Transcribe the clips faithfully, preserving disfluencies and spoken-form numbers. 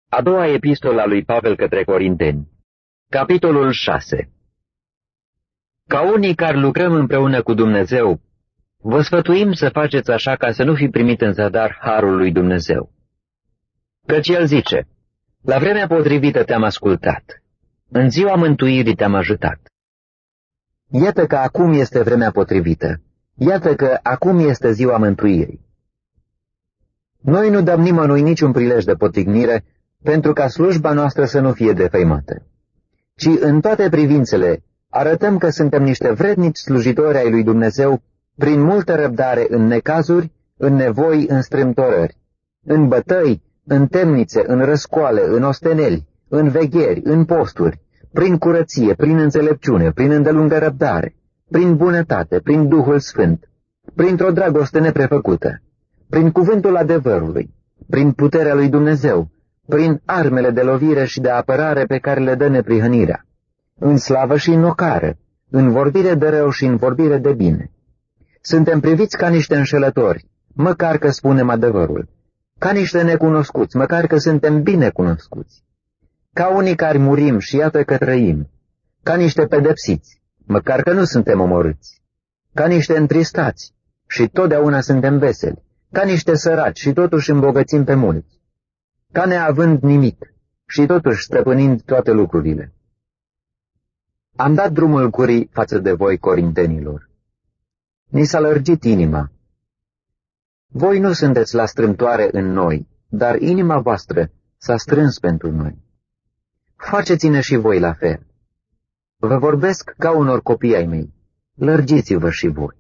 A doua epistolă a lui Pavel către Corinteni, capitolul șase. Ca unii care lucrăm împreună cu Dumnezeu, vă sfătuim să faceți așa ca să nu fi primit în zadar harul lui Dumnezeu. Căci El zice, la vremea potrivită te-am ascultat, în ziua mântuirii te-am ajutat. Iată că acum este vremea potrivită, iată că acum este ziua mântuirii. Noi nu dăm nimănui niciun prilej de potignire, pentru ca slujba noastră să nu fie defăimată, ci în toate privințele arătăm că suntem niște vrednici slujitori ai lui Dumnezeu prin multă răbdare în necazuri, în nevoi, în strâmtorări, în bătăi, în temnițe, în răscoale, în osteneli, în vegheri, în posturi, prin curăție, prin înțelepciune, prin îndelungă răbdare, prin bunătate, prin Duhul Sfânt, printr-o dragoste neprefăcută, prin cuvântul adevărului, prin puterea lui Dumnezeu, prin armele de lovire și de apărare pe care le dă neprihănirea, în slavă și în ocară, în vorbire de rău și în vorbire de bine. Suntem priviți ca niște înșelători, măcar că spunem adevărul, ca niște necunoscuți, măcar că suntem bine cunoscuți, ca unii care murim și iată că trăim, ca niște pedepsiți, măcar că nu suntem omorâți, ca niște întristați și totdeauna suntem veseli, ca niște săraci și totuși îmbogățim pe mulți, ca neavând nimic și totuși stăpânind toate lucrurile. Am dat drumul gurii față de voi, corintenilor. Ni s-a lărgit inima. Voi nu sunteți la strâmtoare în noi, dar inima voastră s-a strâns pentru noi. Faceți-ne și voi la fel. Vă vorbesc ca unor copii ai mei, lărgiți-vă și voi.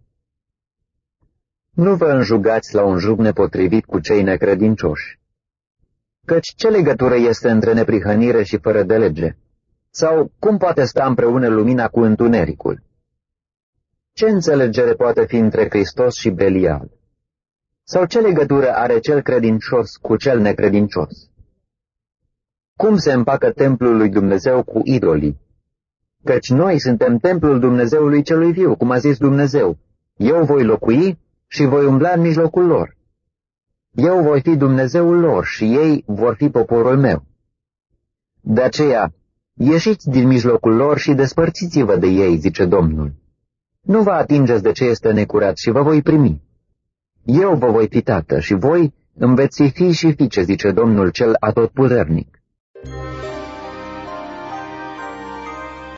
Nu vă înjugați la un jug nepotrivit cu cei necredincioși. Căci ce legătură este între neprihănire și fără de lege? Sau cum poate sta împreună lumina cu întunericul? Ce înțelegere poate fi între Hristos și Belial? Sau ce legătură are cel credincios cu cel necredincios? Cum se împacă templul lui Dumnezeu cu idolii? Căci noi suntem templul Dumnezeului celui viu, cum a zis Dumnezeu. Eu voi locui și voi umbla în mijlocul lor. Eu voi fi Dumnezeul lor și ei vor fi poporul meu. De aceea, ieșiți din mijlocul lor și despărțiți-vă de ei, zice Domnul. Nu vă atingeți de ce este necurat și vă voi primi. Eu vă voi fi tată și voi îmi veți fi fi și fiice, zice Domnul cel atotputernic.